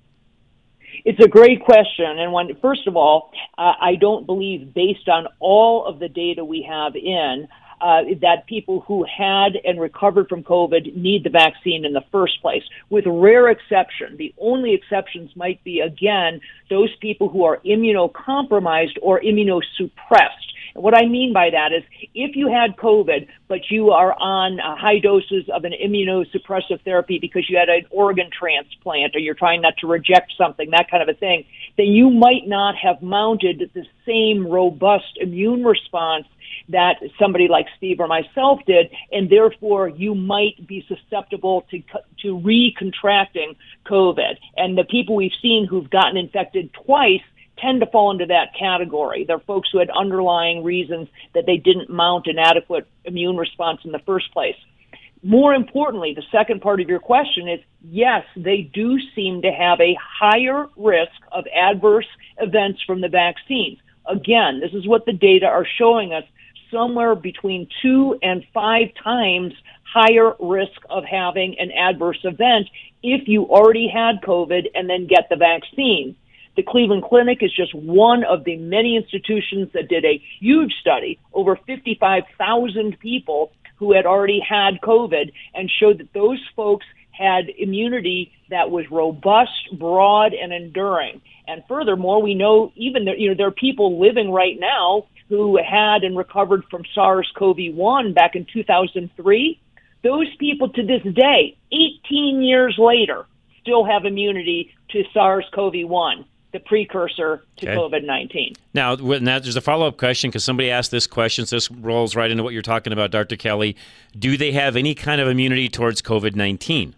It's a great question. And when, first of all, uh, I don't believe, based on all of the data we have in, uh, that people who had and recovered from COVID need the vaccine in the first place, with rare exception. The only exceptions might be, again, those people who are immunocompromised or immunosuppressed. And what I mean by that is, if you had COVID, but you are on uh, high doses of an immunosuppressive therapy because you had an organ transplant, or you're trying not to reject something, that kind of a thing, then you might not have mounted the same robust immune response that somebody like Steve or myself did, and therefore you might be susceptible to to recontracting COVID. And the people we've seen who've gotten infected twice tend to fall into that category. They're folks who had underlying reasons that they didn't mount an adequate immune response in the first place. More importantly, the second part of your question is, yes, they do seem to have a higher risk of adverse events from the vaccines. Again, this is what the data are showing us, somewhere between two and five times higher risk of having an adverse event if you already had COVID and then get the vaccine. The Cleveland Clinic is just one of the many institutions that did a huge study, over fifty-five thousand people who had already had COVID, and showed that those folks had immunity that was robust, broad, and enduring. And furthermore, we know even there, you know, there are people living right now who had and recovered from SARS-C o V one back in two thousand three. Those people to this day, eighteen years later, still have immunity to SARS-C o V one. The precursor to okay. COVID nineteen. Now, now, there's a follow-up question because somebody asked this question, so this rolls right into what you're talking about, Doctor Kelly. Do they have any kind of immunity towards COVID nineteen?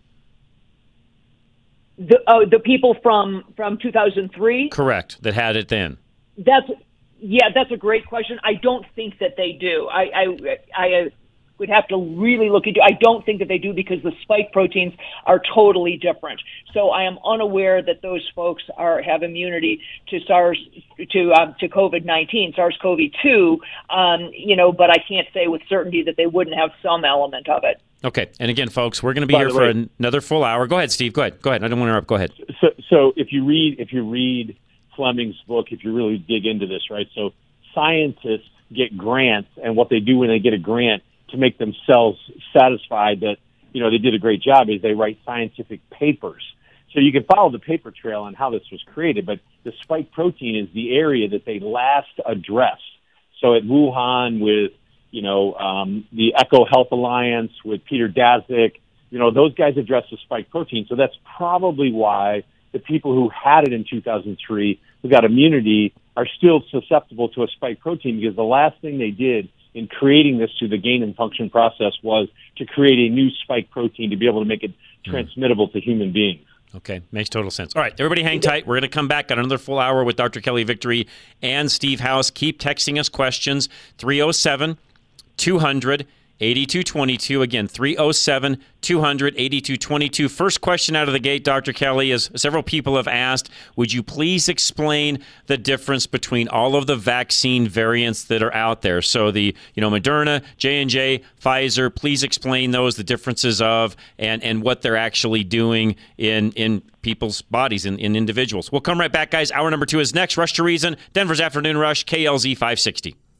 The, uh, the people from, from two thousand three? Correct, that had it then. That's Yeah, that's a great question. I don't think that they do. I, I, I would have to really look into. I don't think that they do because the spike proteins are totally different. So I am unaware that those folks are have immunity to SARS to um, to COVID nineteen, SARS-C o V two. Um, you know, but I can't say with certainty that they wouldn't have some element of it. Okay, and again, folks, we're going to be By here for way, another full hour. Go ahead, Steve. Go ahead. Go ahead. I don't want to interrupt. Go ahead. So, so if you read if you read Fleming's book, if you really dig into this, right? So scientists get grants, and what they do when they get a grant to make themselves satisfied that, you know, they did a great job is they write scientific papers. So you can follow the paper trail on how this was created, but the spike protein is the area that they last addressed. So at Wuhan with, you know, um, the Eco Health Alliance with Peter Daszak, you know, those guys addressed the spike protein. So that's probably why the people who had it in two thousand three, who got immunity, are still susceptible to a spike protein, because the last thing they did in creating this through the gain and function process was to create a new spike protein to be able to make it transmittable mm. to human beings. Okay, makes total sense. All right, everybody hang tight. We're going to come back on another full hour with Doctor Kelly Victory and Steve House. Keep texting us questions, three oh seven, two hundred, eight two two two. Again, three oh seven, two hundred, eight two two two. First question out of the gate, Doctor Kelly, is several people have asked, would you please explain the difference between all of the vaccine variants that are out there? So the, you know, Moderna, J and J, Pfizer, please explain those, the differences of, and, and what they're actually doing in, in people's bodies, in, in individuals. We'll come right back, guys. Hour number two is next. Rush to Reason, Denver's Afternoon Rush, K L Z five sixty.